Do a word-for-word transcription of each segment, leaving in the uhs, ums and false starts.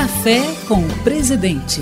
Café com o Presidente.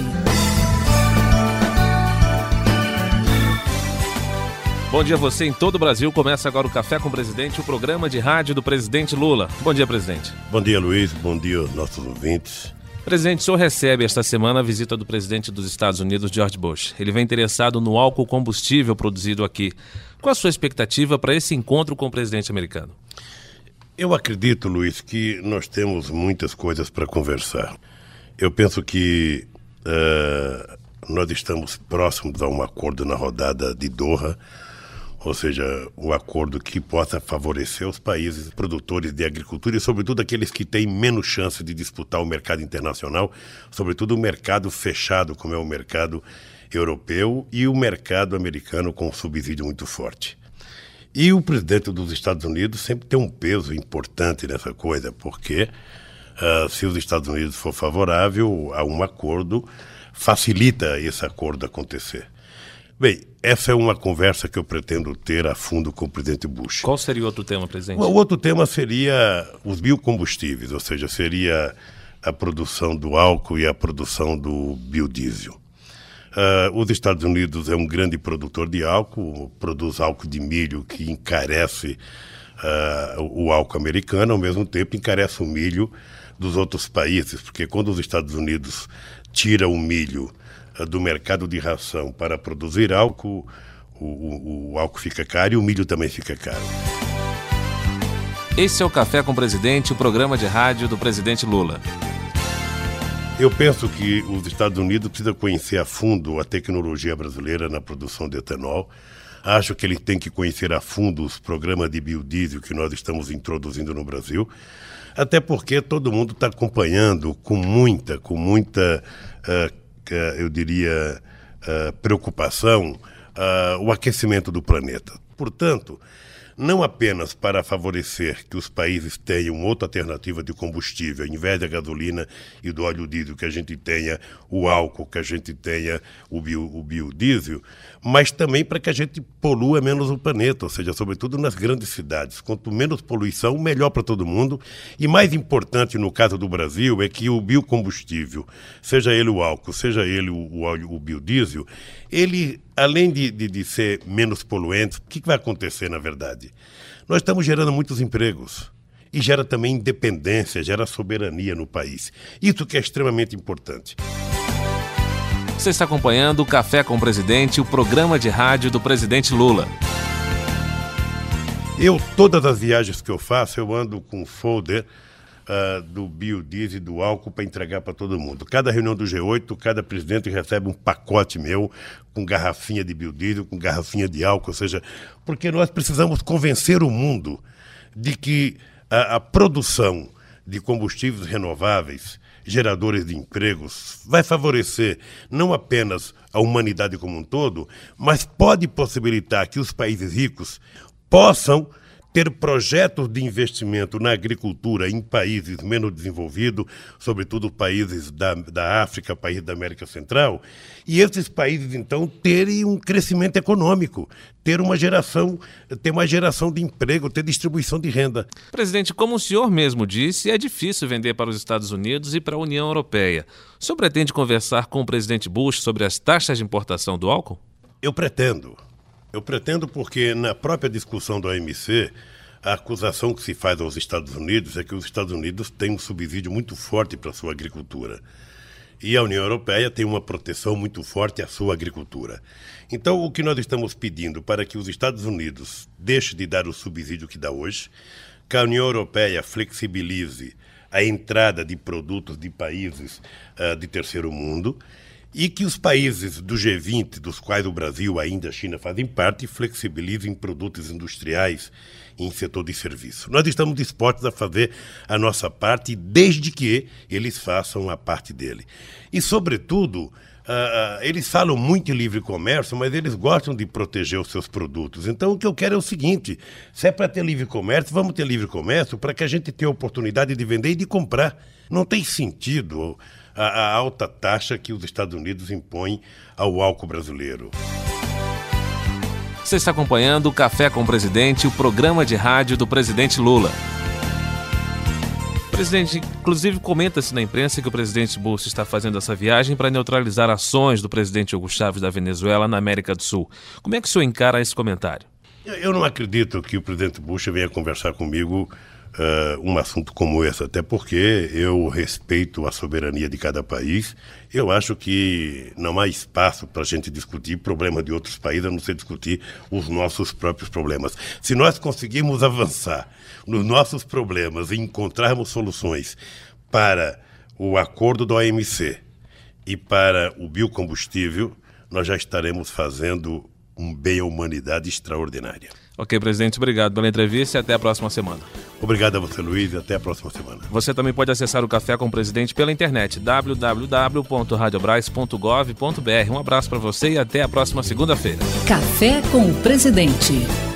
Bom dia a você em todo o Brasil. Começa agora o Café com o Presidente, o programa de rádio do presidente Lula. Bom dia, presidente. Bom dia, Luiz. Bom dia aos nossos ouvintes. Presidente, o senhor recebe esta semana a visita do presidente dos Estados Unidos, George Bush. Ele vem interessado no álcool combustível produzido aqui. Qual a sua expectativa para esse encontro com o presidente americano? Eu acredito, Luiz, que nós temos muitas coisas para conversar. Eu penso que uh, nós estamos próximos a um acordo na rodada de Doha, ou seja, um acordo que possa favorecer os países produtores de agricultura e, sobretudo, aqueles que têm menos chance de disputar o mercado internacional, sobretudo o mercado fechado, como é o mercado europeu e o mercado americano com um subsídio muito forte. E o presidente dos Estados Unidos sempre tem um peso importante nessa coisa, porque uh, se os Estados Unidos for favorável a um acordo, facilita esse acordo acontecer. Bem, essa é uma conversa que eu pretendo ter a fundo com o presidente Bush. Qual seria o outro tema, presidente? O outro tema seria os biocombustíveis, ou seja, seria a produção do álcool e a produção do biodiesel. Uh, os Estados Unidos é um grande produtor de álcool, produz álcool de milho que encarece uh, o álcool americano, ao mesmo tempo encarece o milho dos outros países, porque quando os Estados Unidos tiram o milho do mercado de ração para produzir álcool, o, o, o álcool fica caro e o milho também fica caro. Esse é o Café com o Presidente, o programa de rádio do presidente Lula. Eu penso que os Estados Unidos precisam conhecer a fundo a tecnologia brasileira na produção de etanol. Acho que ele tem que conhecer a fundo os programas de biodiesel que nós estamos introduzindo no Brasil, até porque todo mundo está acompanhando com muita, com muita uh, eu diria, uh, preocupação, uh, o aquecimento do planeta. Portanto, não apenas para favorecer que os países tenham outra alternativa de combustível, ao invés da gasolina e do óleo diesel, que a gente tenha o álcool, que a gente tenha o, bio, o biodiesel, mas também para que a gente polua menos o planeta, ou seja, sobretudo nas grandes cidades. Quanto menos poluição, melhor para todo mundo. E mais importante no caso do Brasil é que o biocombustível, seja ele o álcool, seja ele o, o óleo, o biodiesel, ele, além de, de, de ser menos poluente, o que, que vai acontecer na verdade? Nós estamos gerando muitos empregos e gera também independência, gera soberania no país. Isso que é extremamente importante. Você está acompanhando o Café com o Presidente, o programa de rádio do presidente Lula. Eu, todas as viagens que eu faço, eu ando com um folder uh, do biodiesel e do álcool para entregar para todo mundo. Cada reunião do G oito, cada presidente recebe um pacote meu com garrafinha de biodiesel, com garrafinha de álcool, ou seja, porque nós precisamos convencer o mundo de que a, a produção de combustíveis renováveis, geradores de empregos, vai favorecer não apenas a humanidade como um todo, mas pode possibilitar que os países ricos possam ter projetos de investimento na agricultura em países menos desenvolvidos, sobretudo países da, da África, países da América Central, e esses países, então, terem um crescimento econômico, ter uma geração, ter uma geração de emprego, ter distribuição de renda. Presidente, como o senhor mesmo disse, é difícil vender para os Estados Unidos e para a União Europeia. O senhor pretende conversar com o presidente Bush sobre as taxas de importação do álcool? Eu pretendo. Eu pretendo porque na própria discussão do O M C, a acusação que se faz aos Estados Unidos é que os Estados Unidos têm um subsídio muito forte para a sua agricultura. E a União Europeia tem uma proteção muito forte à sua agricultura. Então, o que nós estamos pedindo para que os Estados Unidos deixem de dar o subsídio que dá hoje, que a União Europeia flexibilize a entrada de produtos de países uh, de terceiro mundo, e que os países do G vinte, dos quais o Brasil ainda a China fazem parte, flexibilizem produtos industriais em setor de serviço. Nós estamos dispostos a fazer a nossa parte, desde que eles façam a parte dele. E, sobretudo, uh, uh, eles falam muito em livre comércio, mas eles gostam de proteger os seus produtos. Então, o que eu quero é o seguinte, se é para ter livre comércio, vamos ter livre comércio para que a gente tenha a oportunidade de vender e de comprar. Não tem sentido a, a alta taxa que os Estados Unidos impõem ao álcool brasileiro. Você está acompanhando o Café com o Presidente, o programa de rádio do presidente Lula. Presidente, inclusive comenta-se na imprensa que o presidente Bush está fazendo essa viagem para neutralizar ações do presidente Hugo Chávez da Venezuela na América do Sul. Como é que o senhor encara esse comentário? Eu não acredito que o presidente Bush venha conversar comigo uh, um assunto como esse, até porque eu respeito a soberania de cada país. Eu acho que não há espaço para a gente discutir problemas de outros países, a não ser discutir os nossos próprios problemas. Se nós conseguirmos avançar nos nossos problemas e encontrarmos soluções para o acordo da O M C e para o biocombustível, nós já estaremos fazendo um bem à humanidade extraordinária. Ok, presidente, obrigado pela entrevista e até a próxima semana. Obrigado a você, Luiz, e até a próxima semana. Você também pode acessar o Café com o Presidente pela internet, w w w ponto radiobras ponto gov ponto b r. Um abraço para você e até a próxima segunda-feira. Café com o Presidente.